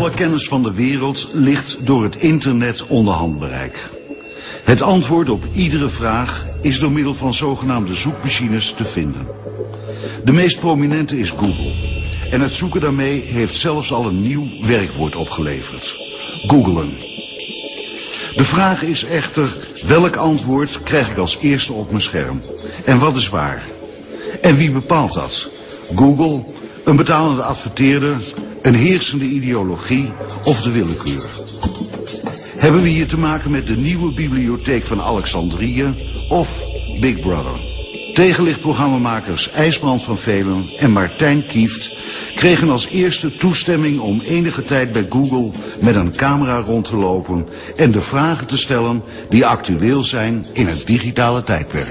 Alle kennis van de wereld ligt door het internet onder handbereik. Het antwoord op iedere vraag is door middel van zogenaamde zoekmachines te vinden. De meest prominente is Google. En het zoeken daarmee heeft zelfs al een nieuw werkwoord opgeleverd. Googlen. De vraag is echter, welk antwoord krijg ik als eerste op mijn scherm? En wat is waar? En wie bepaalt dat? Google, een betalende adverteerder, een heersende ideologie of de willekeur? Hebben we hier te maken met de nieuwe bibliotheek van Alexandrië of Big Brother? Tegenlichtprogrammamakers IJsbrand van Velen en Martijn Kieft kregen als eerste toestemming om enige tijd bij Google met een camera rond te lopen en de vragen te stellen die actueel zijn in het digitale tijdperk.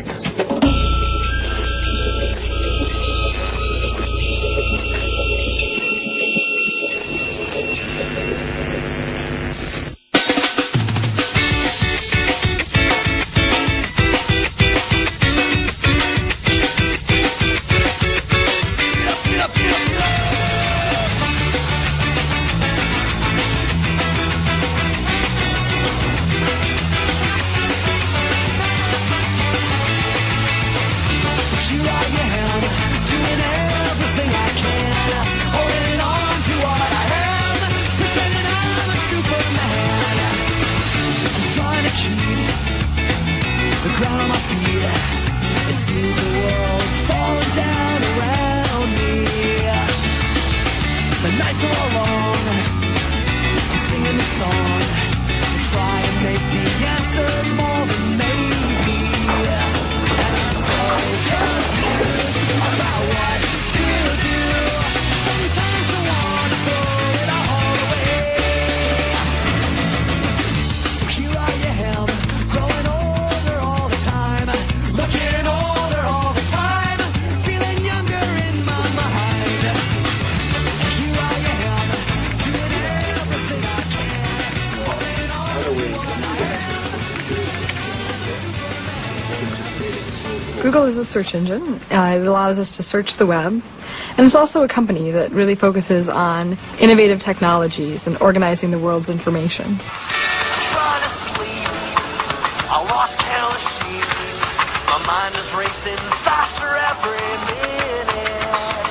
Google is a search engine. It allows us to search the web. And it's also a company that really focuses on innovative technologies and organizing the world's information. I'm trying to sleep. I lost count of sheep. My mind is racing faster every minute.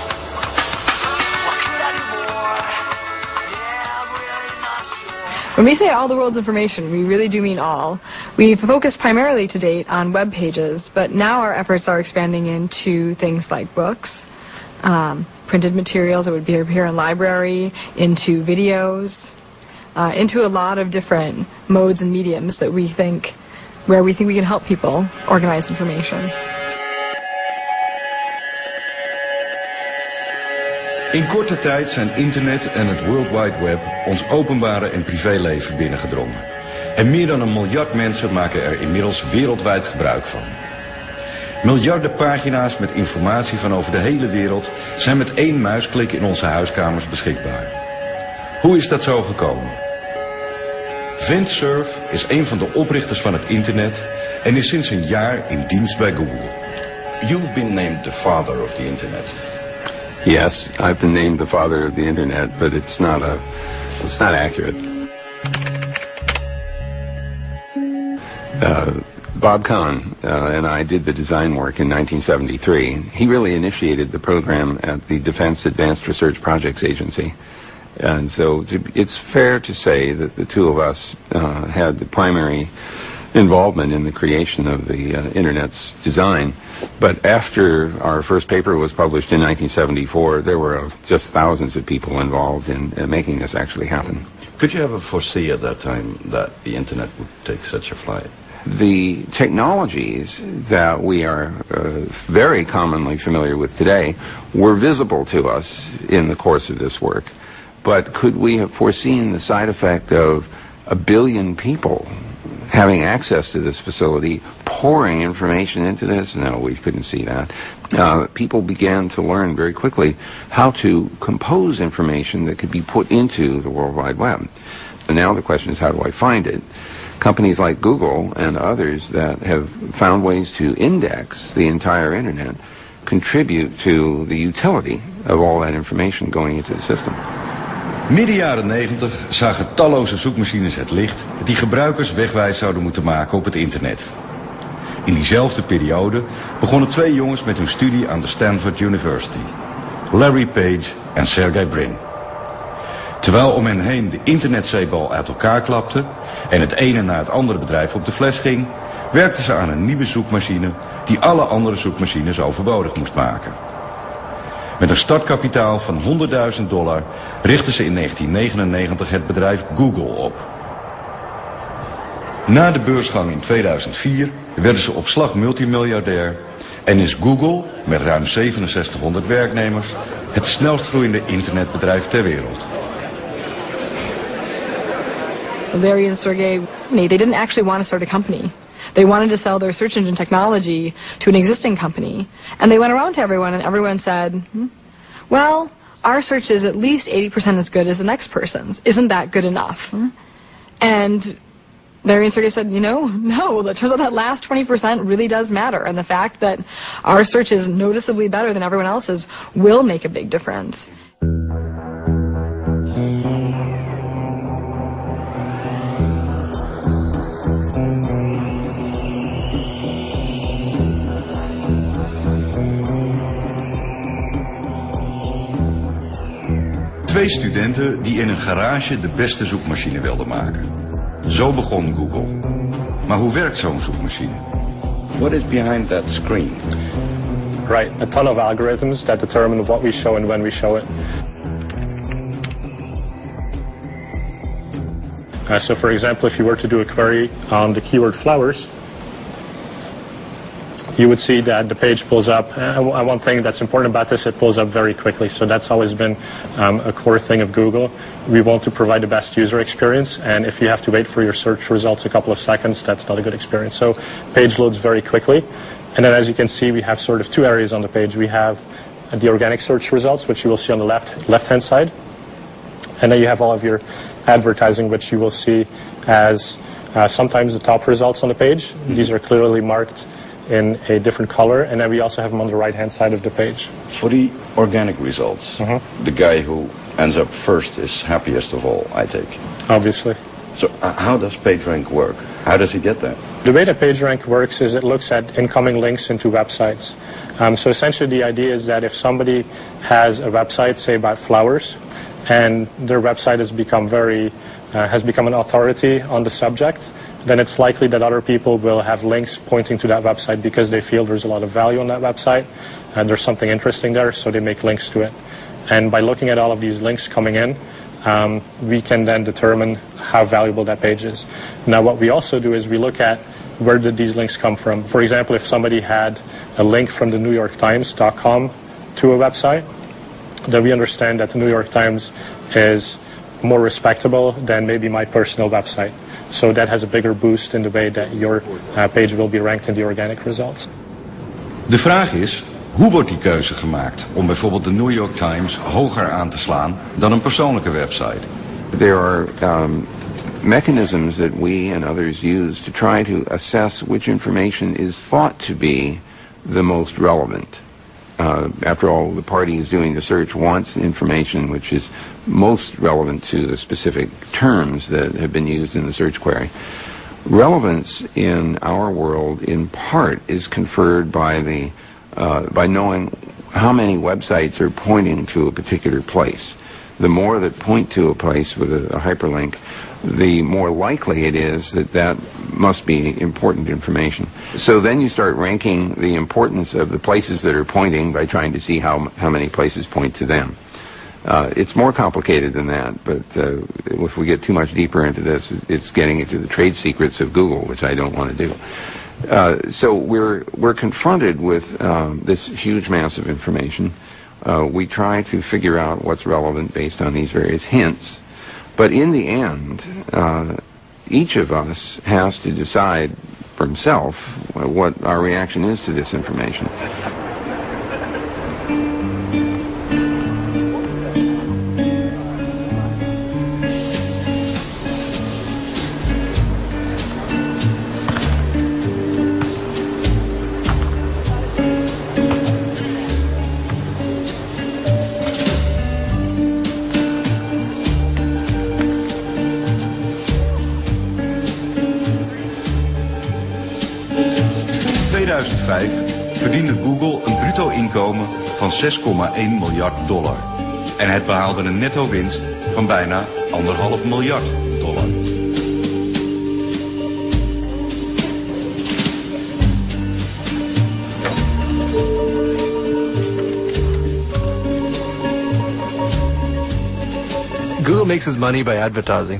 What could I do more? Yeah, I'm really not sure. When we say all the world's information, we really do mean all. We've focused primarily to date on web pages, but now our efforts are expanding into things like books, printed materials that would appear in library, into videos, into a lot of different modes and mediums that where we think we can help people organize information. In korte tijd zijn internet en het World Wide Web ons openbare en privéleven binnengedrongen. En meer dan 1 miljard mensen maken er inmiddels wereldwijd gebruik van. Miljarden pagina's met informatie van over de hele wereld zijn met 1 muisklik in onze huiskamers beschikbaar. Hoe is dat zo gekomen? Vint Cerf is een van de oprichters van het internet en is sinds een jaar in dienst bij Google. You've been named the father of the internet. Yes, I've been named the father of the internet, but it's not accurate. Bob Kahn and I did the design work in 1973. He really initiated the program at the Defense Advanced Research Projects Agency. And so it's fair to say that the two of us had the primary involvement in the creation of the Internet's design. But after our first paper was published in 1974, there were just thousands of people involved in making this actually happen. Could you ever foresee at that time that the Internet would take such a flight? The technologies that we are very commonly familiar with today were visible to us in the course of this work. But could we have foreseen the side effect of 1 billion people having access to this facility, pouring information into this? No, we couldn't see that. People began to learn very quickly how to compose information that could be put into the World Wide Web. And now the question is, how do I find it? Companies like Google and others that have found ways to index the entire Internet contribute to the utility of all that information going into the system. Midden jaren 90 zagen talloze zoekmachines het licht die gebruikers wegwijs zouden moeten maken op het internet. In diezelfde periode begonnen 2 jongens met hun studie aan de Stanford University. Larry Page en Sergey Brin. Terwijl om hen heen de internetzeebal uit elkaar klapte en het ene na het andere bedrijf op de fles ging, werkten ze aan een nieuwe zoekmachine die alle andere zoekmachines overbodig moest maken. Met een startkapitaal van $100.000 richtten ze in 1999 het bedrijf Google op. Na de beursgang in 2004 werden ze op slag multimiljardair en is Google, met ruim 6700 werknemers, het snelst groeiende internetbedrijf ter wereld. Larry and Sergey, they didn't actually want to start a company. They wanted to sell their search engine technology to an existing company. And they went around to everyone, and everyone said, well, our search is at least 80% as good as the next person's. Isn't that good enough? And Larry and Sergey said, no, it turns out that last 20% really does matter. And the fact that our search is noticeably better than everyone else's will make a big difference. Twee studenten die in een garage de beste zoekmachine wilden maken. Zo begon Google. Maar hoe werkt zo'n zoekmachine? What is behind that screen? Right, a ton of algorithms that determine what we show and when we show it. So for example, if you were to do a query on the keyword flowers, you would see that the page pulls up, and one thing that's important about this, it pulls up very quickly. So that's always been a core thing of Google. We want to provide the best user experience, and if you have to wait for your search results a couple of seconds, that's not a good experience. So page loads very quickly. And then as you can see, we have sort of 2 areas on the page. We have the organic search results, which you will see on the left-hand side. And then you have all of your advertising, which you will see as sometimes the top results on the page. These are clearly marked in a different color, and then we also have them on the right-hand side of the page. For the organic results, the guy who ends up first is happiest of all, I take. Obviously. So how does PageRank work? How does he get there? The way that PageRank works is it looks at incoming links into websites. So essentially the idea is that if somebody has a website, say about flowers, and their website has become an authority on the subject, then it's likely that other people will have links pointing to that website because they feel there's a lot of value on that website and there's something interesting there, so they make links to it. And by looking at all of these links coming in, we can then determine how valuable that page is. Now what we also do is we look at where did these links come from. For example, if somebody had a link from the NewYorkTimes.com to a website, then we understand that the New York Times is more respectable than maybe my personal website. So that has a bigger boost in the way that your page will be ranked in the organic results. De vraag is, hoe wordt die keuze gemaakt om bijvoorbeeld de New York Times hoger aan te slaan dan een persoonlijke website? There are mechanisms that we and others use to try to assess which information is thought to be the most relevant. After all, the party is doing the search wants information which is most relevant to the specific terms that have been used in the search query. Relevance in our world, in part, is conferred by knowing how many websites are pointing to a particular place. The more that point to a place with a hyperlink, the more likely it is that that must be important information. So then you start ranking the importance of the places that are pointing by trying to see how many places point to them. It's more complicated than that, but if we get too much deeper into this, it's getting into the trade secrets of Google, which I don't want to do. So we're confronted with this huge mass of information. We try to figure out what's relevant based on these various hints. But in the end, each of us has to decide for himself what our reaction is to this information. 2005 verdiende Google een bruto inkomen van $6,1 miljard. En het behaalde een netto winst van bijna $1,5 miljard. Google makes its money by advertising.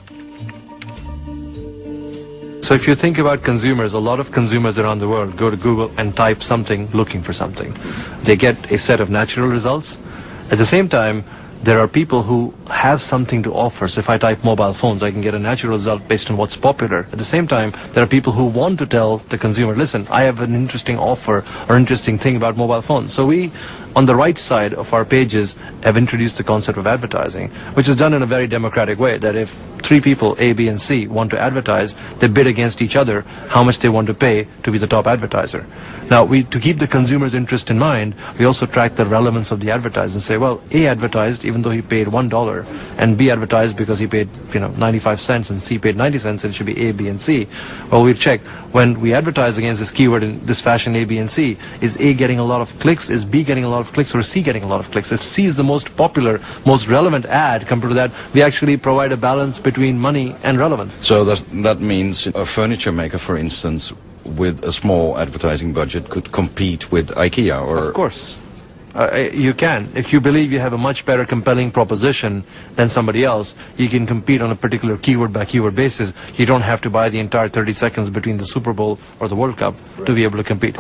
So if you think about consumers, a lot of consumers around the world go to Google and type something looking for something. They get a set of natural results. At the same time, there are people who have something to offer. So if I type mobile phones, I can get a natural result based on what's popular. At the same time, there are people who want to tell the consumer, listen, I have an interesting offer or interesting thing about mobile phones. So we, on the right side of our pages, have introduced the concept of advertising, which is done in a very democratic way, that if three people, A, B, and C, want to advertise, they bid against each other how much they want to pay to be the top advertiser. Now, to keep the consumer's interest in mind, we also track the relevance of the advertiser and say, well, A advertised even though he paid $1, and B advertised because he paid 95 cents, and C paid 90 cents, and it should be A, B, and C. Well, we check when we advertise against this keyword in this fashion, A, B, and C, is A getting a lot of clicks, is B getting a lot of clicks, or is C getting a lot of clicks? If C is the most popular, most relevant ad compared to that, we actually provide a balance between money and relevance. So that means a furniture maker, for instance, with a small advertising budget could compete with IKEA, or... Of course. You can. If you believe you have a much better compelling proposition than somebody else, you can compete on a particular keyword by keyword basis. You don't have to buy the entire 30 seconds between the Super Bowl or the World Cup to be able to compete.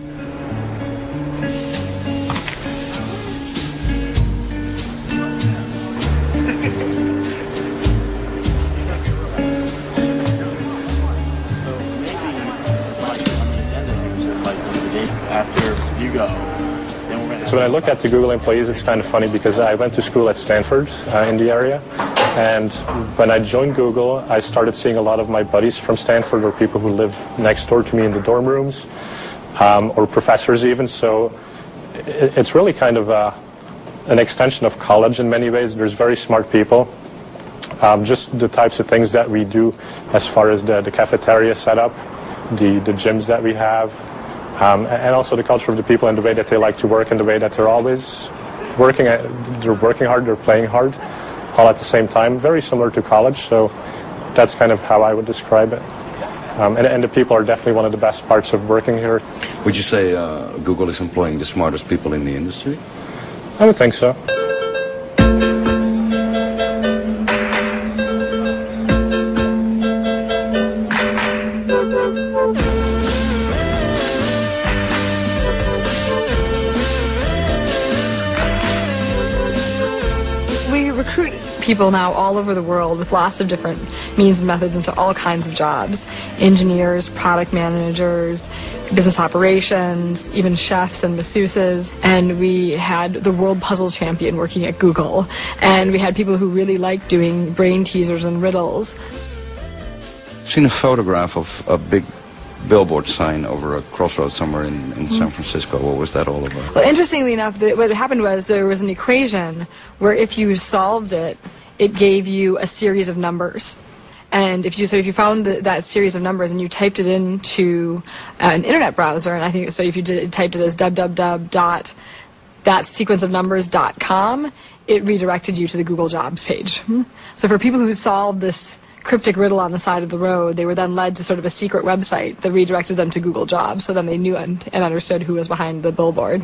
So when I look at the Google employees, it's kind of funny because I went to school at Stanford in the area, and when I joined Google, I started seeing a lot of my buddies from Stanford, or people who live next door to me in the dorm rooms, or professors even. So it's really kind of an extension of college in many ways. There's very smart people. Just the types of things that we do as far as the cafeteria setup, the gyms that we have, and also the culture of the people and the way that they like to work and the way that they're always working. They're working hard, they're playing hard, all at the same time. Very similar to college, so that's kind of how I would describe it. And the people are definitely one of the best parts of working here. Would you say Google is employing the smartest people in the industry? I would think so. People now all over the world with lots of different means and methods into all kinds of jobs. Engineers, product managers, business operations, even chefs and masseuses. And we had the world puzzle champion working at Google. And we had people who really liked doing brain teasers and riddles. I've seen a photograph of a big billboard sign over a crossroads somewhere in San Francisco. What was that all about? Well, interestingly enough, what happened was there was an equation where if you solved it, it gave you a series of numbers. And if you found that series of numbers and you typed it into an internet browser, and I think so, if you typed it as www.thatsequenceofnumbers.com, it redirected you to the Google Jobs page. So for people who solved this cryptic riddle on the side of the road, they were then led to sort of a secret website that redirected them to Google Jobs. So then they knew and understood who was behind the billboard.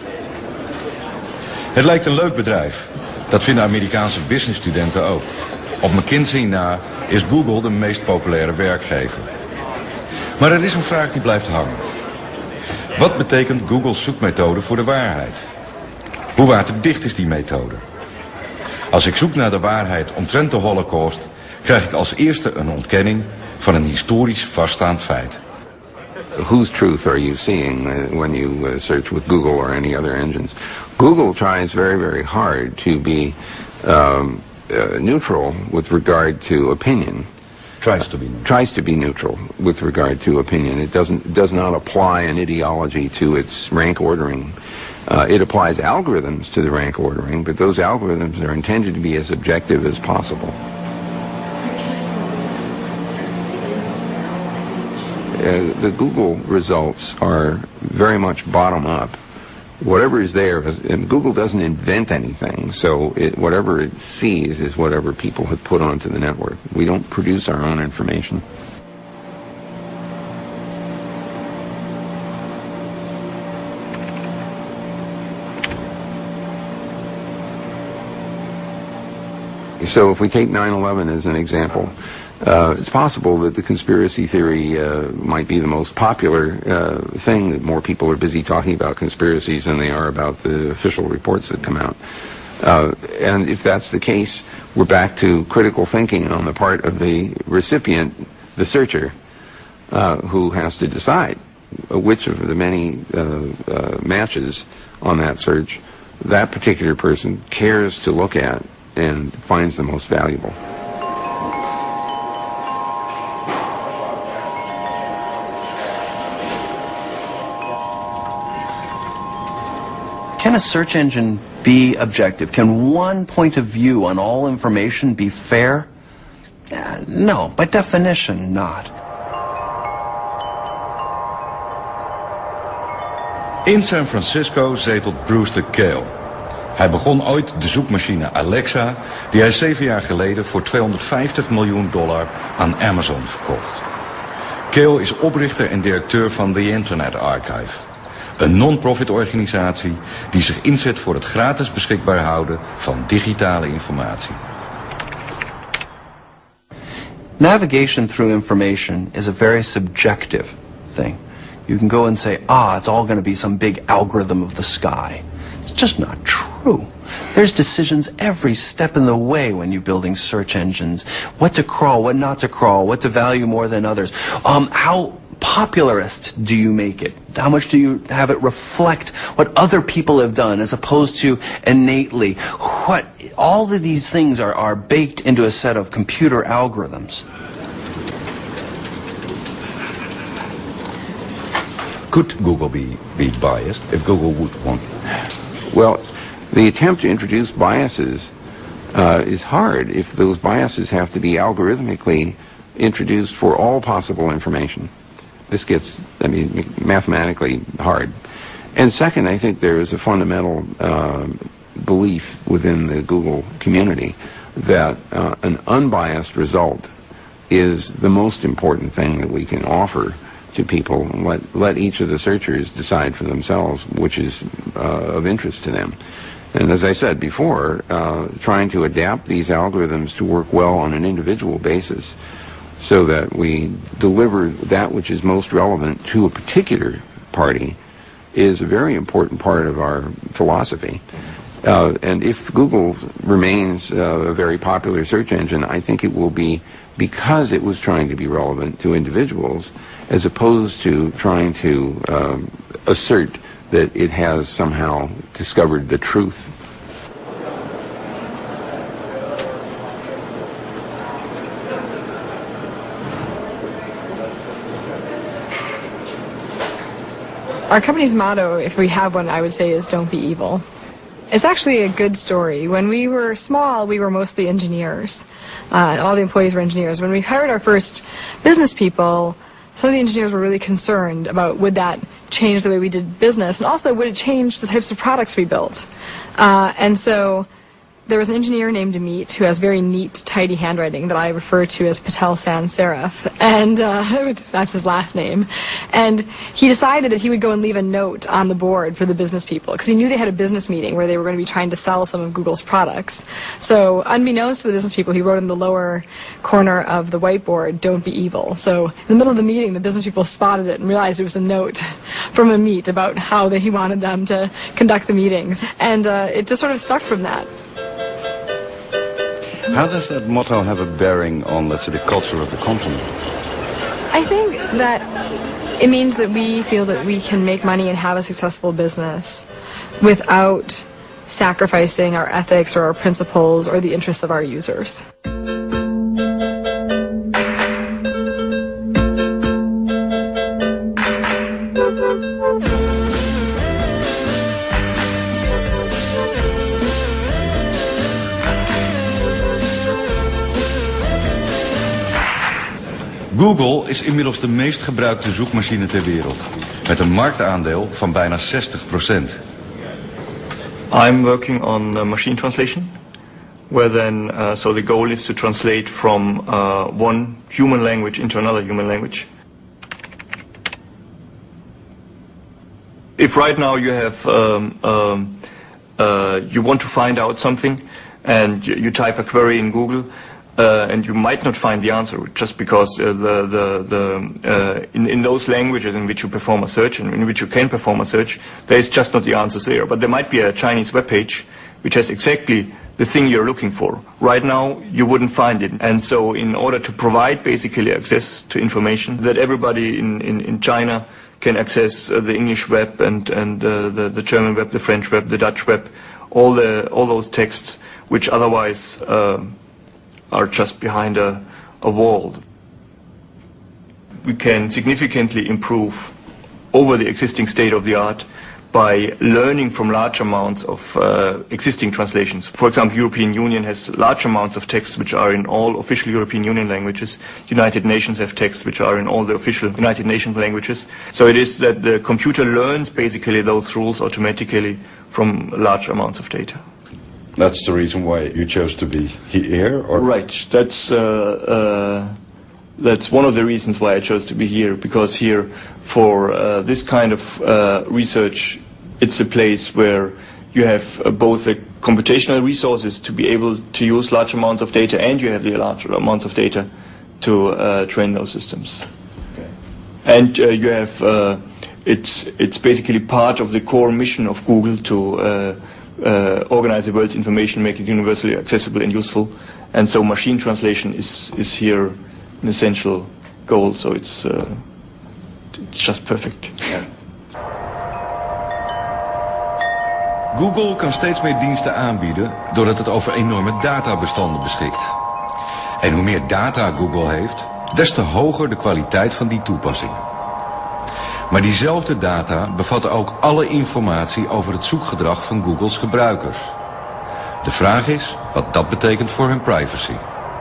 Het lijkt een leuk bedrijf. Dat vinden Amerikaanse businessstudenten ook. Op McKinsey na is Google de meest populaire werkgever. Maar er is een vraag die blijft hangen. Wat betekent Google's zoekmethode voor de waarheid? Hoe waterdicht is die methode? Als ik zoek naar de waarheid omtrent de Holocaust, krijg ik als eerste een ontkenning van een historisch vaststaand feit. Whose truth are you seeing when you search with Google or any other engines? Google tries very, very hard to be neutral with regard to opinion. Tries to be neutral. Tries to be neutral with regard to opinion. It does not apply an ideology to its rank ordering. It applies algorithms to the rank ordering, but those algorithms are intended to be as objective as possible. the Google results are very much bottom up. Whatever is there, and Google doesn't invent anything, so whatever it sees is whatever people have put onto the network. We don't produce our own information. So if we take 9/11 as an example, it's possible that the conspiracy theory might be the most popular thing, that more people are busy talking about conspiracies than they are about the official reports that come out. And if that's the case, we're back to critical thinking on the part of the recipient, the searcher, who has to decide which of the many matches on that search that particular person cares to look at and finds the most valuable. Can a search engine be objective? Can one point of view on all information be fair? No, by definition, not. In San Francisco zetelt Brewster Kahle. Hij begon ooit de zoekmachine Alexa, die hij 7 jaar geleden voor $250 miljoen aan Amazon verkocht. Kahle is oprichter en directeur van The Internet Archive, een non-profit organisatie die zich inzet voor het gratis beschikbaar houden van digitale informatie. Navigation through information is a very subjective thing. You can go and say, it's all going to be some big algorithm of the sky. It's just not true. There's decisions every step in the way when you're building search engines. What to crawl, what not to crawl, what to value more than others. How popularist do you make it? How much do you have it reflect what other people have done as opposed to innately? All of these things are baked into a set of computer algorithms. Could Google be biased if Google would want? Well, the attempt to introduce biases is hard if those biases have to be algorithmically introduced for all possible information. This gets, mathematically hard. And second, I think there is a fundamental belief within the Google community that an unbiased result is the most important thing that we can offer to people, and let each of the searchers decide for themselves which is of interest to them. And as I said before, trying to adapt these algorithms to work well on an individual basis so that we deliver that which is most relevant to a particular party is a very important part of our philosophy. And if Google remains a very popular search engine, I think it will be because it was trying to be relevant to individuals as opposed to trying to assert that it has somehow discovered the truth. Our company's motto, if we have one, I would say, is don't be evil. It's actually a good story. When we were small, we were mostly engineers. All the employees were engineers. When we hired our first business people, some of the engineers were really concerned about would that change the way we did business, and also would it change the types of products we built. And so there was an engineer named Amit who has very neat, tidy handwriting that I refer to as Patel Sans Serif, and that's his last name. And he decided that he would go and leave a note on the board for the business people, because he knew they had a business meeting where they were going to be trying to sell some of Google's products. So unbeknownst to the business people, he wrote in the lower corner of the whiteboard, "Don't be evil." So in the middle of the meeting, the business people spotted it and realized it was a note from Amit about how he wanted them to conduct the meetings. And it just sort of stuck from that. How does that motto have a bearing on, let's say, the culture of the company? I think that it means that we feel that we can make money and have a successful business without sacrificing our ethics or our principles or the interests of our users. Google Google is inmiddels de meest gebruikte zoekmachine ter wereld, met een marktaandeel van bijna 60%. I'm working on machine translation, where then, so the goal is to translate from one human language into another human language. If right now you have, you want to find out something, and you type a query in Google, and you might not find the answer just because in those languages in which you perform a search and in which you can perform a search, there is just not the answers there. But there might be a Chinese web page which has exactly the thing you're looking for. Right now, you wouldn't find it. And so in order to provide basically access to information that everybody in China can access the English web and the German web, the French web, the Dutch web, all those texts which otherwise are just behind a wall. We can significantly improve over the existing state of the art by learning from large amounts of existing translations. For example, European Union has large amounts of texts which are in all official European Union languages. United Nations have texts which are in all the official United Nations languages. So it is that the computer learns basically those rules automatically from large amounts of data. That's the reason why you chose to be here? Or? Right. That's one of the reasons why I chose to be here, because here, for this kind of research, it's a place where you have both the computational resources to be able to use large amounts of data, and you have the large amounts of data to train those systems. Okay. And you have, it's basically part of the core mission of Google to organize the world's information, make it universally accessible and useful. And so machine translation is here an essential goal, so it's just perfect. Yeah. Google kan steeds meer diensten aanbieden doordat het over enorme databestanden beschikt. En hoe meer data Google heeft, des te hoger de kwaliteit van die toepassingen. Maar diezelfde data bevatten ook alle informatie over het zoekgedrag van Googles gebruikers. De vraag is wat dat betekent voor hun privacy.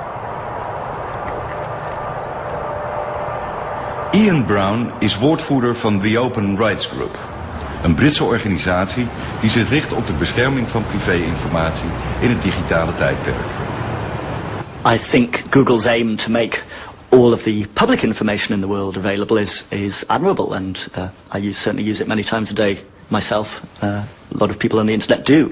Ian Brown is woordvoerder van The Open Rights Group, een Britse organisatie die zich richt op de bescherming van privé-informatie in het digitale tijdperk. I think Google's aim to make all of the public information in the world available is admirable, and I certainly use it many times a day myself. A lot of people on the internet do.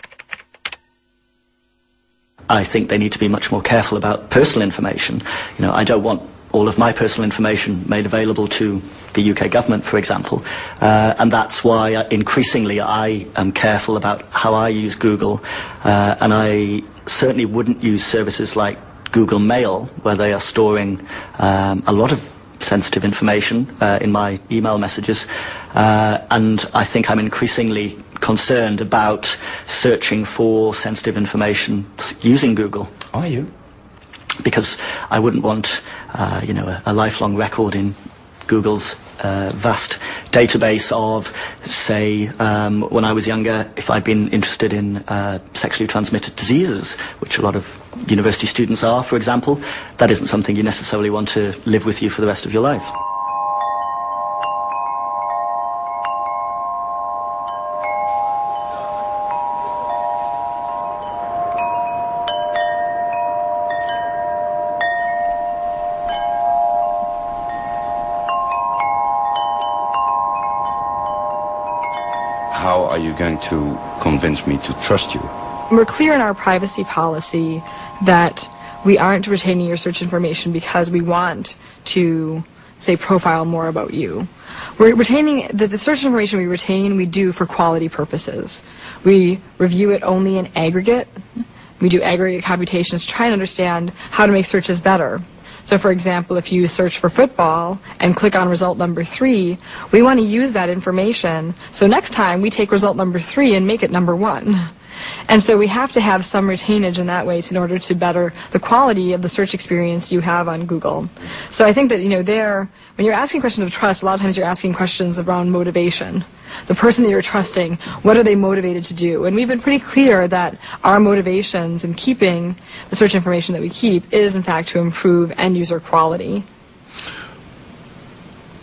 I think they need to be much more careful about personal information. You know, I don't want all of my personal information made available to the UK government, for example, and that's why increasingly I am careful about how I use Google, and I certainly wouldn't use services like Google Mail, where they are storing a lot of sensitive information in my email messages, and I think I'm increasingly concerned about searching for sensitive information using Google. Are you? Because I wouldn't want, a lifelong record in Google's vast database of, say, when I was younger, if I'd been interested in sexually transmitted diseases, which a lot of university students are, for example, that isn't something you necessarily want to live with you for the rest of your life. How are you going to convince me to trust you? We're clear in our privacy policy that we aren't retaining your search information because we want to, say, profile more about you. We're retaining, the search information we retain, we do for quality purposes. We review it only in aggregate. We do aggregate computations to try and understand how to make searches better. So, for example, if you search for football and click on result number 3, we want to use that information. So next time we take result number 3 and make it number 1. And so we have to have some retainage in that way in order to better the quality of the search experience you have on Google. So I think that, when you're asking questions of trust, a lot of times you're asking questions around motivation. The person that you're trusting, what are they motivated to do? And we've been pretty clear that our motivations in keeping the search information that we keep is, in fact, to improve end-user quality.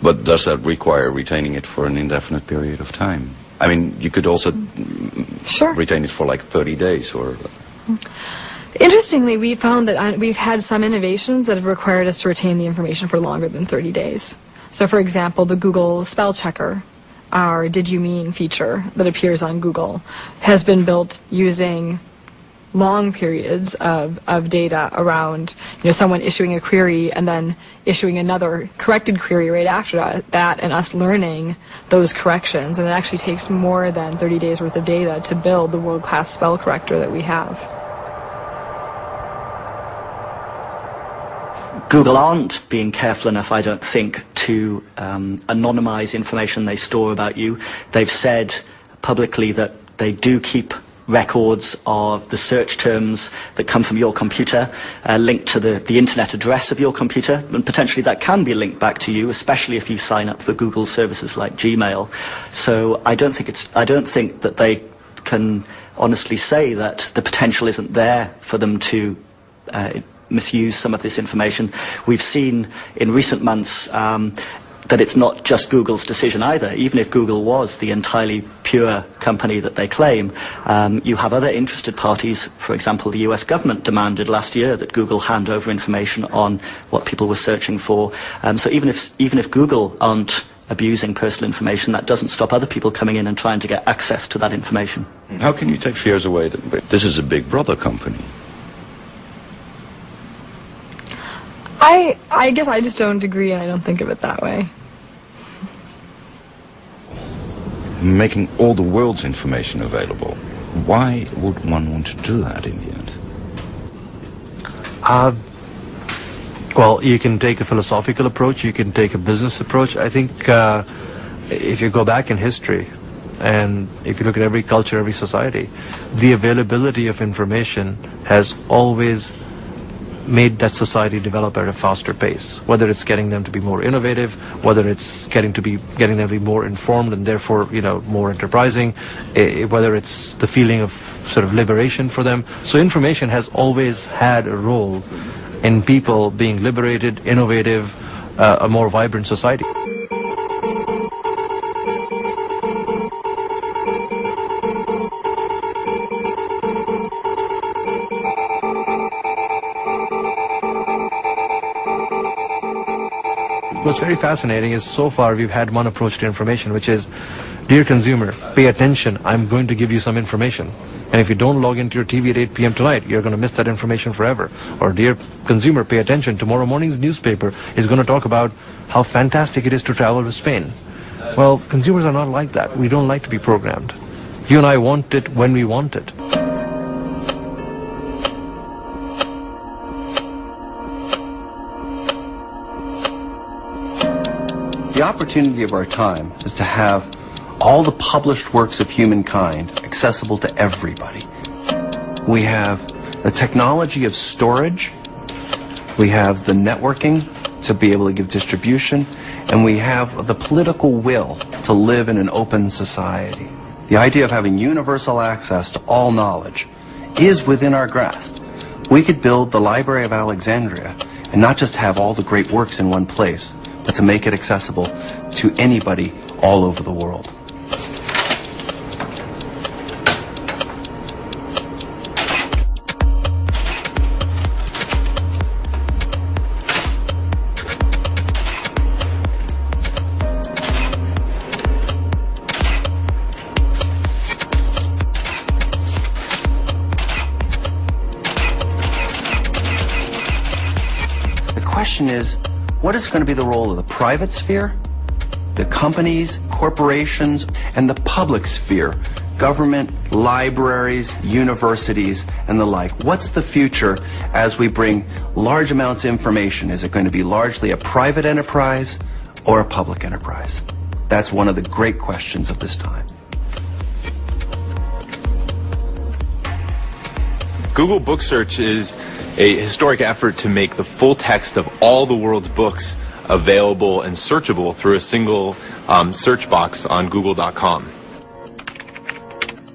But does that require retaining it for an indefinite period of time? I mean, you could also retain it for like 30 days or... Interestingly, we found that we've had some innovations that have required us to retain the information for longer than 30 days. So, for example, the Google Spell Checker, our Did You Mean feature that appears on Google, has been built using long periods of data around, someone issuing a query and then issuing another corrected query right after that, and us learning those corrections. And it actually takes more than 30 days worth of data to build the world-class spell corrector that we have. Google aren't being careful enough, I don't think, to anonymize information they store about you. They've said publicly that they do keep records of the search terms that come from your computer, linked to the internet address of your computer, and potentially that can be linked back to you, especially if you sign up for Google services like Gmail. So I don't think that they can honestly say that the potential isn't there for them to misuse some of this information. We've seen in recent months that it's not just Google's decision either. Even if Google was the entirely pure company that they claim, you have other interested parties. For example, the US government demanded last year that Google hand over information on what people were searching for. So even if Google aren't abusing personal information, that doesn't stop other people coming in and trying to get access to that information. How can you take fears away? This is a big brother company. I guess I just don't agree, and I don't think of it that way. Making all the world's information available. Why would one want to do that in the end? Well, you can take a philosophical approach, you can take a business approach. I think if you go back in history, and if you look at every culture, every society, the availability of information has always made that society develop at a faster pace, whether it's getting them to be more innovative, whether it's getting them to be more informed and therefore more enterprising, whether it's the feeling of sort of liberation for them. So information has always had a role in people being liberated, innovative, a more vibrant society. What's very fascinating is so far we've had one approach to information, which is, dear consumer, pay attention, I'm going to give you some information. And if you don't log into your TV at 8 p.m. tonight, you're going to miss that information forever. Or, dear consumer, pay attention, tomorrow morning's newspaper is going to talk about how fantastic it is to travel to Spain. Well, consumers are not like that. We don't like to be programmed. You and I want it when we want it. The opportunity of our time is to have all the published works of humankind accessible to everybody. We have the technology of storage, we have the networking to be able to give distribution, and we have the political will to live in an open society. The idea of having universal access to all knowledge is within our grasp. We could build the Library of Alexandria and not just have all the great works in one place, but to make it accessible to anybody all over the world. The question is, what is going to be the role of the private sphere, the companies, corporations, and the public sphere, government, libraries, universities, and the like? What's the future as we bring large amounts of information? Is it going to be largely a private enterprise or a public enterprise? That's one of the great questions of this time. Google Book Search is a historic effort to make the full text of all the world's books available and searchable through a single search box on Google.com.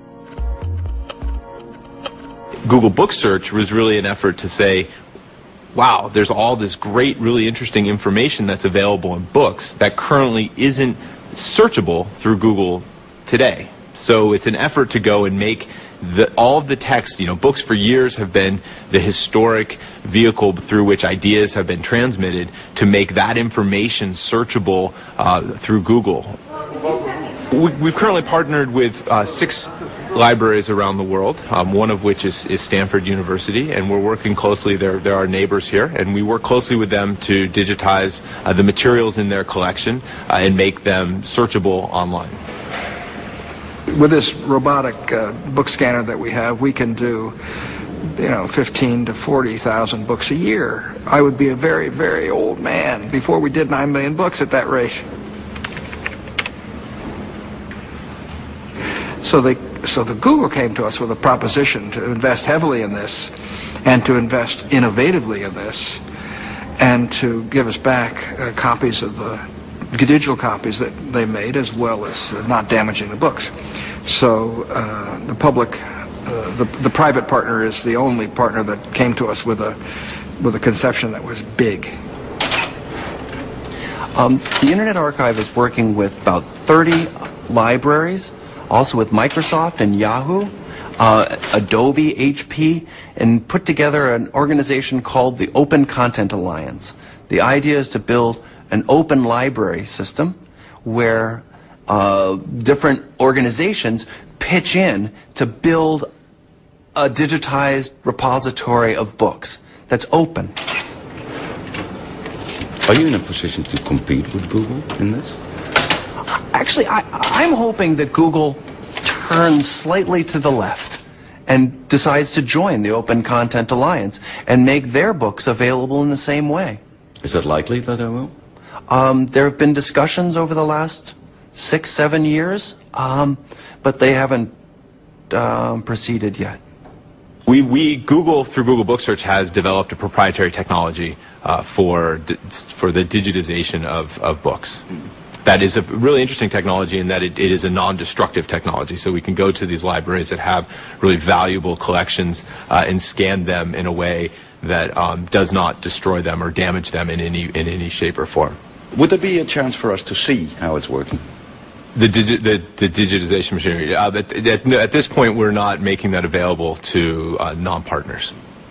Google Book Search was really an effort to say, wow, there's all this great, really interesting information that's available in books that currently isn't searchable through Google today. So it's an effort to go and make all of the text, books for years have been the historic vehicle through which ideas have been transmitted, to make that information searchable through Google. We've currently partnered with 6 libraries around the world, one of which is Stanford University, and we're working closely. They're our neighbors here, and we work closely with them to digitize the materials in their collection and make them searchable online. With this robotic book scanner that we have, we can do 15 to 40,000 books a year. I would be a very, very old man before we did 9 million books at that rate. So the Google came to us with a proposition to invest heavily in this, and to invest innovatively in this, and to give us back copies of the digital copies that they made, as well as not damaging the books. So the public, the private partner is the only partner that came to us with a conception that was big. The Internet Archive is working with about 30 libraries, also with Microsoft and Yahoo, Adobe, HP, and put together an organization called the Open Content Alliance. The idea is to build an open library system where different organizations pitch in to build a digitized repository of books that's open. Are you in a position to compete with Google in this? Actually, I'm hoping that Google turns slightly to the left and decides to join the Open Content Alliance and make their books available in the same way. Is it likely that they will? There have been discussions over the last 6-7 years, but they haven't proceeded yet. Google, through Google Book Search, has developed a proprietary technology for the digitization of books. That is a really interesting technology in that it is a non-destructive technology. So we can go to these libraries that have really valuable collections and scan them in a way that does not destroy them or damage them in any shape or form. Would there be a chance for us to see how it's working? The digitization machinery. At this point, we're not making that available to non-partners.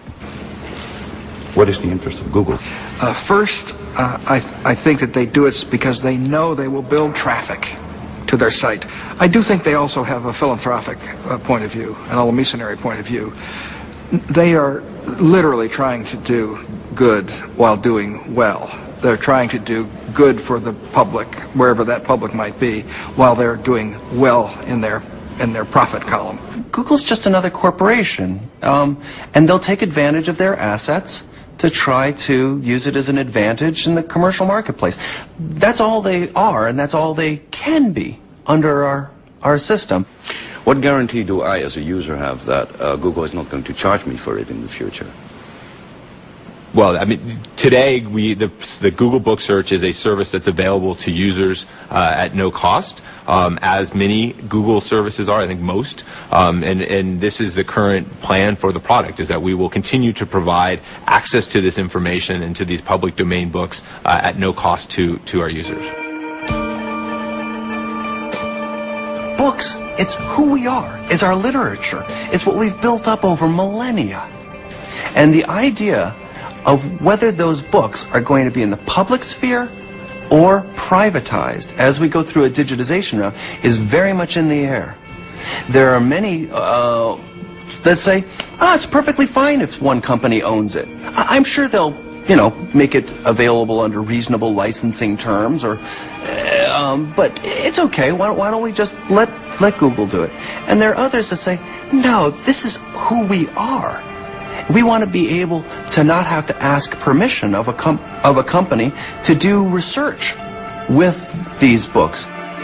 What is the interest of Google? First, I think that they do it because they know they will build traffic to their site. I do think they also have a philanthropic point of view, an a missionary point of view. They are literally trying to do good while doing well. They're trying to do good for the public, wherever that public might be, while they're doing well in their profit column. Google's just another corporation, and they'll take advantage of their assets to try to use it as an advantage in the commercial marketplace. That's all they are, and that's all they can be under our system. What guarantee do I, as a user, have that Google is not going to charge me for it in the future? Well, I mean, today the Google Book Search is a service that's available to users at no cost, as many Google services are. I think most, and this is the current plan for the product: is that we will continue to provide access to this information and to these public domain books at no cost to our users. Books, it's who we are. It's our literature. It's what we've built up over millennia, and the idea of whether those books are going to be in the public sphere or privatized as we go through a digitization round is very much in the air. There are many that say, it's perfectly fine if one company owns it. I'm sure they'll, make it available under reasonable licensing terms, or, but it's okay. Why don't we just let Google do it? And there are others that say, no, this is who we are. We want to be able to not have to ask permission of a company to do research with these books.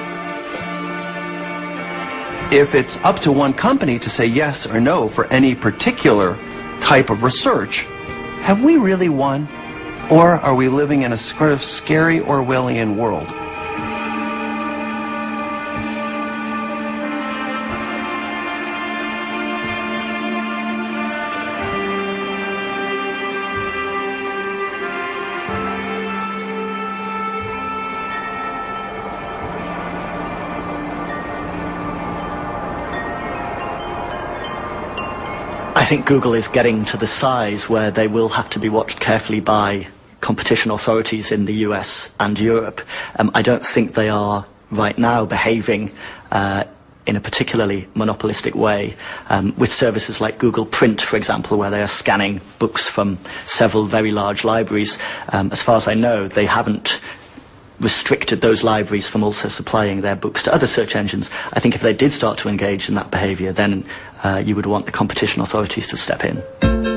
If it's up to one company to say yes or no for any particular type of research, have we really won? Or are we living in a sort of scary Orwellian world? think Google is getting to the size where they will have to be watched carefully by competition authorities in the US and Europe. I don't think they are right now behaving in a particularly monopolistic way with services like Google Print, for example, where they are scanning books from several very large libraries. As far as I know, they haven't restricted those libraries from also supplying their books to other search engines. I think if they did start to engage in that behaviour, then you would want the competition authorities to step in.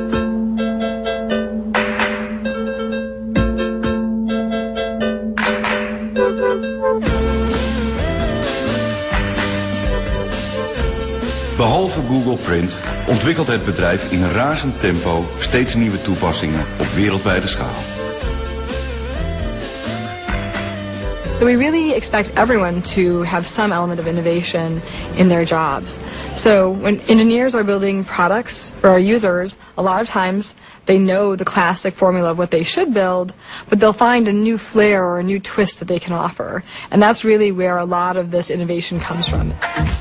Behalve Google Print ontwikkelt het bedrijf in een razend tempo steeds nieuwe toepassingen op wereldwijde schaal. We really expect everyone to have some element of innovation in their jobs. So when engineers are building products for our users, a lot of times they know the classic formula of what they should build, but they'll find a new flair or a new twist that they can offer. And that's really where a lot of this innovation comes from.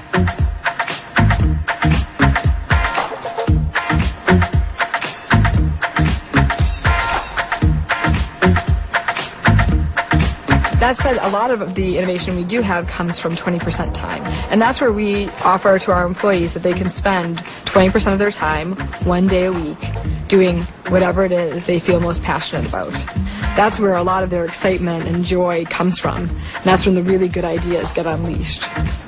That said, a lot of the innovation we do have comes from 20% time. And that's where we offer to our employees that they can spend 20% of their time, 1 day a week, doing whatever it is they feel most passionate about. That's where a lot of their excitement and joy comes from. And that's when the really good ideas get unleashed.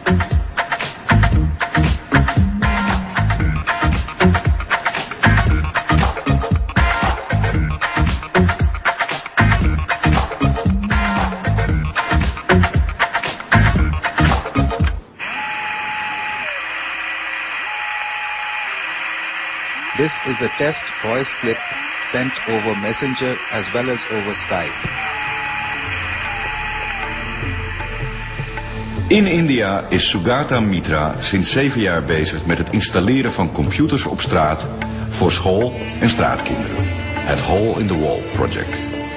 This is a test voice clip sent over Messenger as well as over Skype. In India is Sugata Mitra sinds 7 jaar bezig met het installeren van computers op straat voor school- en straatkinderen. Het Hole in the Wall project.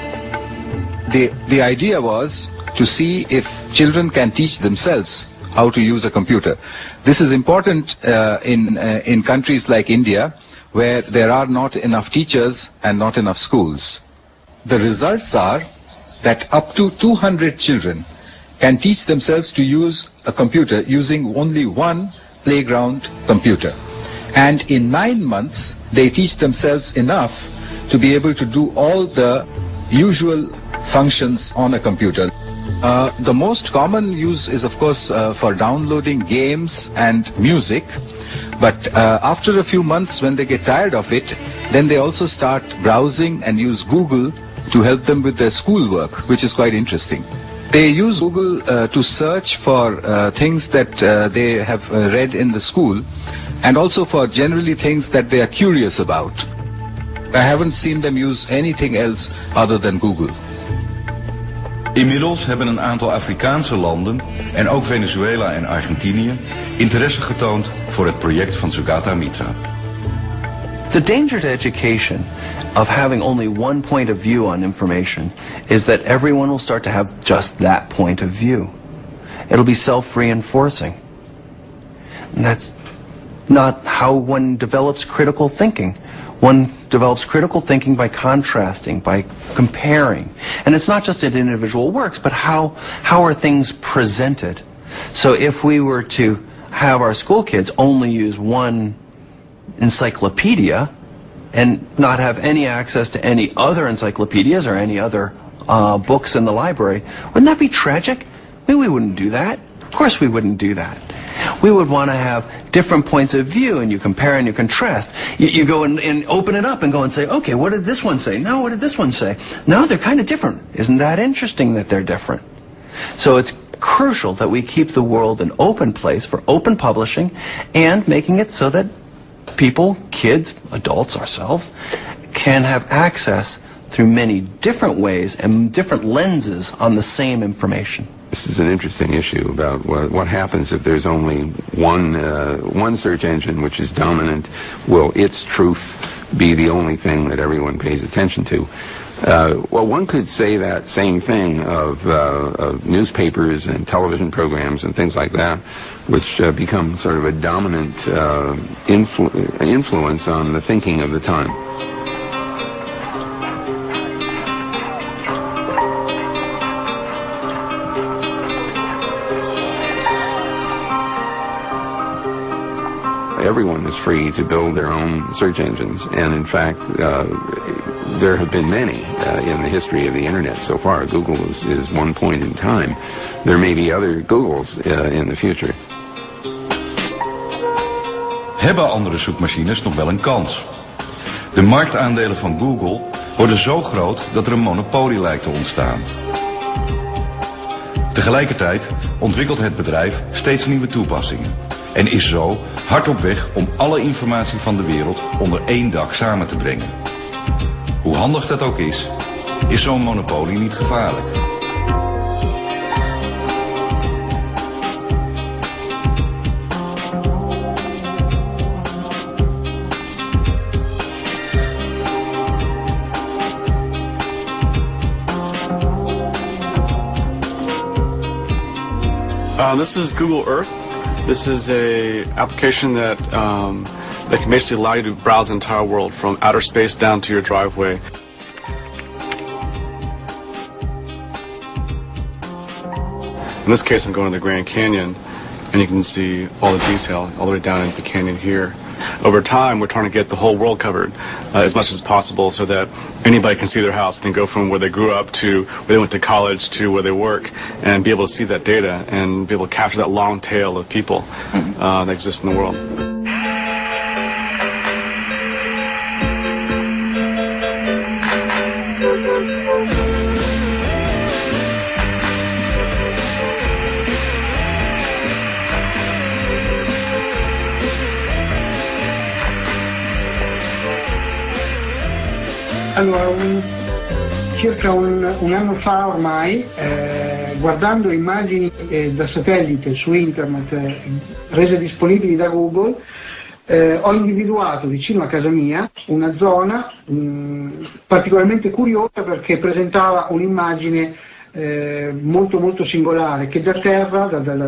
The idea was to see if children can teach themselves how to use a computer. This is important in countries like India, where there are not enough teachers and not enough schools. The results are that up to 200 children can teach themselves to use a computer using only one playground computer. And in 9 months, they teach themselves enough to be able to do all the usual functions on a computer. The most common use is, of course, for downloading games and music. But after a few months, when they get tired of it, then they also start browsing and use Google to help them with their schoolwork, which is quite interesting. They use Google to search for things that they have read in the school, and also for generally things that they are curious about. I haven't seen them use anything else other than Google. Inmiddels hebben een aantal Afrikaanse landen, en ook Venezuela en Argentinië, interesse getoond voor het project van Sugata Mitra. The danger to education of having only one point of view on information is that everyone will start to have just that point of view. It'll be self-reinforcing. And that's not how one develops critical thinking. One develops critical thinking by contrasting, by comparing. And it's not just in individual works, but how are things presented? So if we were to have our school kids only use one encyclopedia and not have any access to any other encyclopedias or any other books in the library, wouldn't that be tragic? We wouldn't do that. Of course we wouldn't do that. We would want to have different points of view, and you compare and you contrast. You go and open it up and go and say, okay, what did this one say? No, what did this one say? No, they're kind of different. Isn't that interesting that they're different? So it's crucial that we keep the world an open place for open publishing and making it so that people, kids, adults, ourselves, can have access through many different ways and different lenses on the same information. This is an interesting issue about what happens if there's only one search engine which is dominant. Will its truth be the only thing that everyone pays attention to? Well, one could say that same thing of newspapers and television programs and things like that, which become sort of a dominant influence on the thinking of the time. Everyone is free to build their own search engines, and in fact, there have been many in the history of the internet so far. Google is one point in time. There may be other Googles in the future. Hebben andere zoekmachines nog wel een kans? De marktaandelen van Google worden zo groot dat er een monopolie lijkt te ontstaan. Tegelijkertijd ontwikkelt het bedrijf steeds nieuwe toepassingen en is zo hard op weg om alle informatie van de wereld onder één dak samen te brengen. Hoe handig dat ook is zo'n monopolie niet gevaarlijk. This is Google Earth. This is a application that can basically allow you to browse the entire world from outer space down to your driveway. In this case, I'm going to the Grand Canyon, and you can see all the detail all the way down into the canyon here. Over time, we're trying to get the whole world covered as much as possible so that anybody can see their house and go from where they grew up to where they went to college to where they work and be able to see that data and be able to capture that long tail of people that exist in the world. Allora, circa un anno fa ormai, guardando immagini da satellite su internet rese disponibili da Google, ho individuato vicino a casa mia una zona particolarmente curiosa perché presentava un'immagine molto molto singolare che da terra,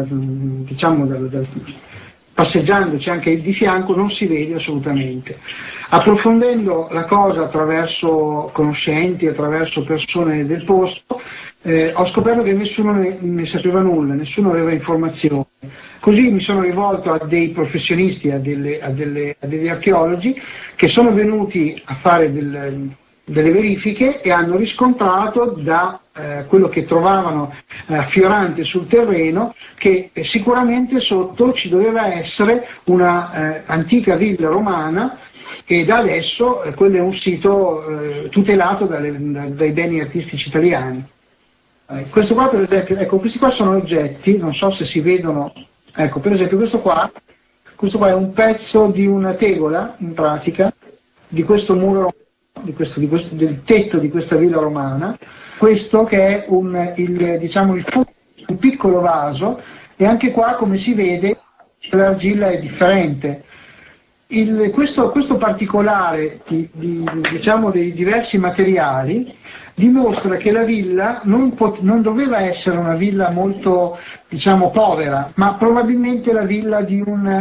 passeggiandoci anche di fianco, non si vede assolutamente. Approfondendo la cosa attraverso conoscenti, attraverso persone del posto, ho scoperto che nessuno ne sapeva nulla, nessuno aveva informazioni. Così mi sono rivolto a dei professionisti, a degli archeologi che sono venuti a fare delle verifiche e hanno riscontrato da quello che trovavano fiorante sul terreno che sicuramente sotto ci doveva essere una antica villa romana e da adesso quello è un sito tutelato dai beni artistici italiani. Questo qua per esempio, ecco, questi qua sono oggetti, non so se si vedono, ecco per esempio questo qua è un pezzo di una tegola in pratica di questo muro, del tetto di questa villa romana, questo che è un piccolo vaso e anche qua come si vede l'argilla è differente. Questo particolare dei diversi materiali dimostra che la villa non doveva essere una villa molto povera, ma probabilmente la villa di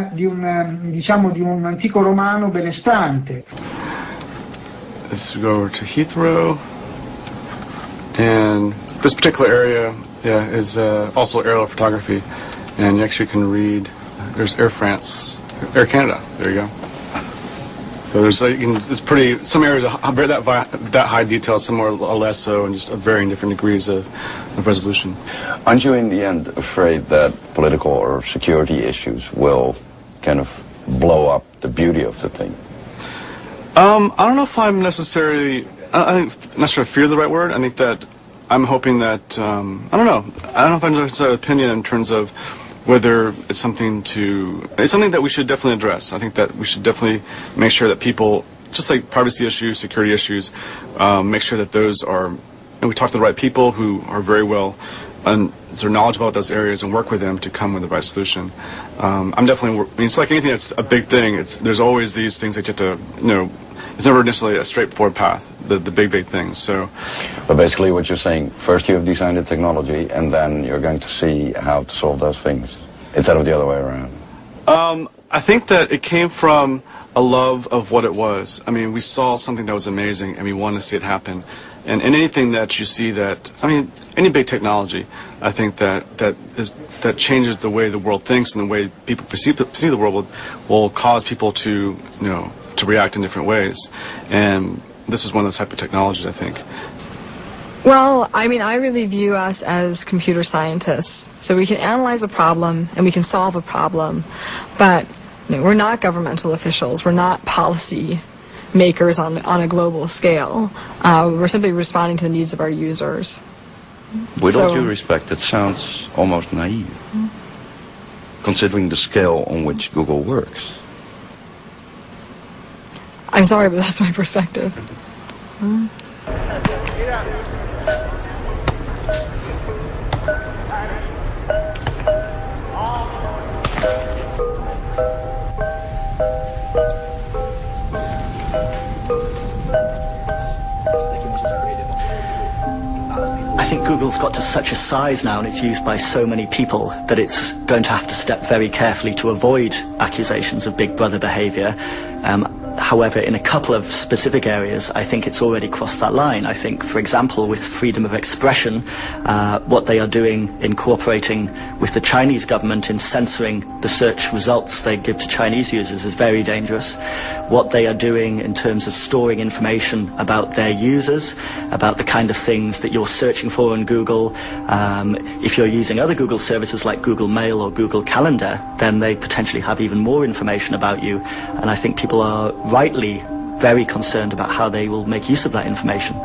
un antico romano benestante. Let's go over to Heathrow, and this particular area is also aerial photography, and you actually can read, there's Air France, Air Canada, there you go. So there's it's pretty, some areas are that high detail, some are less so, and just varying different degrees of resolution. Aren't you in the end afraid that political or security issues will kind of blow up the beauty of the thing? I don't know if I'm necessarily, I think necessarily fear the right word. I think that I'm hoping that, I don't know if I'm necessarily opinion in terms of whether it's something that we should definitely address. I think that we should definitely make sure that people, just like privacy issues, security issues, make sure that those are, and we talk to the right people who are very well and sort of knowledgeable about those areas and work with them to come with the right solution. I'm definitely, it's like anything that's a big thing. There's always these things that you have to, it's never necessarily a straightforward path, the big things. So, but basically what you're saying, first you have designed the technology and then you're going to see how to solve those things, instead of the other way around. I think that it came from a love of what it was. I mean, we saw something that was amazing and we wanted to see it happen. And anything that you see that, I mean, any big technology, I think that changes the way the world thinks and the way people perceive the world will cause people to, to react in different ways. And this is one of those type of technologies, I think. Well, I mean, I really view us as computer scientists. So we can analyze a problem and we can solve a problem, but we're not governmental officials. We're not policy makers on a global scale. We're simply responding to the needs of our users. With all due respect, it sounds almost naive, considering the scale on which Google works. I'm sorry, but that's my perspective. I think Google's got to such a size now and it's used by so many people that it's going to have to step very carefully to avoid accusations of Big Brother behavior. However, in a couple of specific areas, I think it's already crossed that line. I think, for example, with freedom of expression, what they are doing in cooperating with the Chinese government in censoring the search results they give to Chinese users is very dangerous. What they are doing in terms of storing information about their users, about the kind of things that you're searching for on Google. If you're using other Google services like Google Mail or Google Calendar, then they potentially have even more information about you. And I think people are rightly very concerned about how they will make use of that information.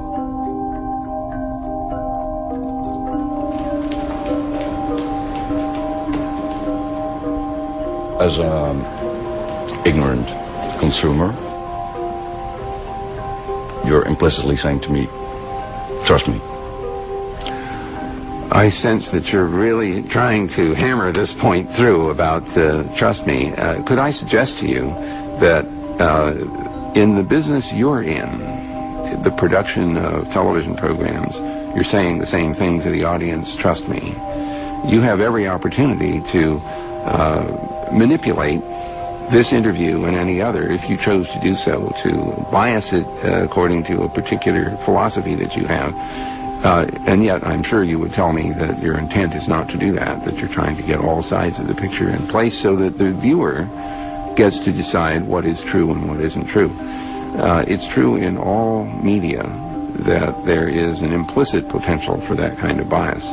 As an ignorant consumer, you're implicitly saying to me, trust me. I sense that you're really trying to hammer this point through about trust me. Could I suggest to you that in the business you're in, the production of television programs, you're saying the same thing to the audience, trust me. You have every opportunity to manipulate this interview and any other, if you chose to do so, to bias it according to a particular philosophy that you have. And yet I'm sure you would tell me that your intent is not to do that you're trying to get all sides of the picture in place so that the viewer gets to decide what is true and what isn't true. It's true in all media that there is an implicit potential for that kind of bias.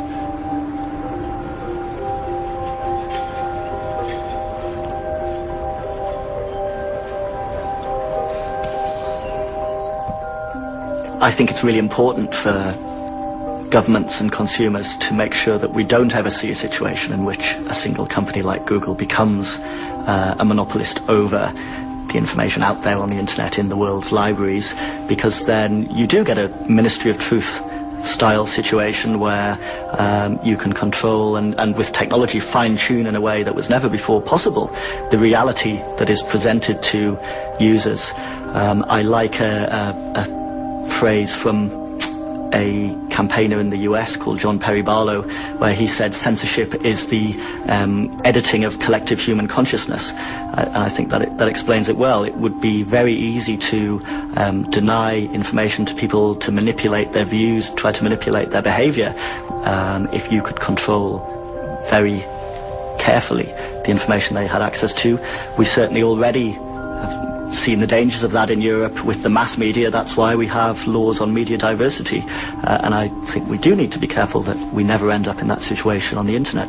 I think it's really important for governments and consumers to make sure that we don't ever see a situation in which a single company like Google becomes a monopolist over the information out there on the internet in the world's libraries, because then you do get a Ministry of Truth style situation where you can control and with technology fine-tune in a way that was never before possible the reality that is presented to users. I like a phrase from a campaigner in the US called John Perry Barlow, where he said censorship is the editing of collective human consciousness. And I think that explains it well. It would be very easy to deny information to people, to manipulate their views, try to manipulate their behavior, if you could control very carefully the information they had access to. We certainly already have seen the dangers of that in Europe with the mass media. That's why we have laws on media diversity. And I think we do need to be careful that we never end up in that situation on the internet.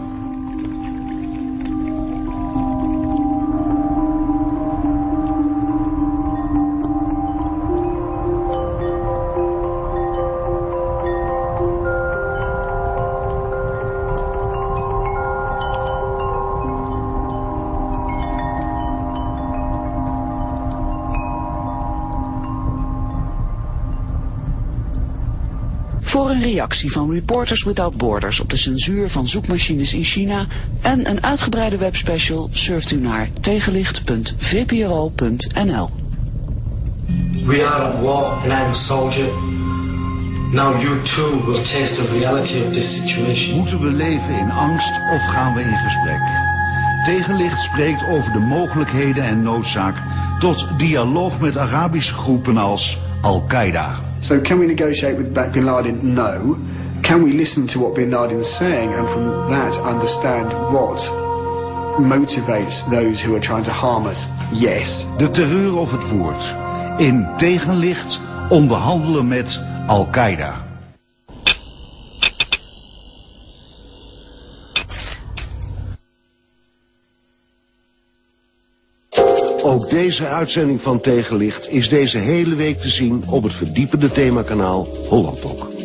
Voor een reactie van Reporters Without Borders op de censuur van zoekmachines in China en een uitgebreide webspecial surft u naar tegenlicht.vpro.nl. We are at war and I'm a soldier. Now you too will taste the reality of this situation. Moeten we leven in angst of gaan we in gesprek? Tegenlicht spreekt over de mogelijkheden en noodzaak tot dialoog met Arabische groepen als Al-Qaeda. So can we negotiate with Bin Laden? No. Can we listen to what Bin Laden is saying and from that understand what motivates those who are trying to harm us? Yes. De terreur of het woord. In Tegenlicht onderhandelen met Al-Qaeda. Ook deze uitzending van Tegenlicht is deze hele week te zien op het verdiepende themakanaal HollandDoc.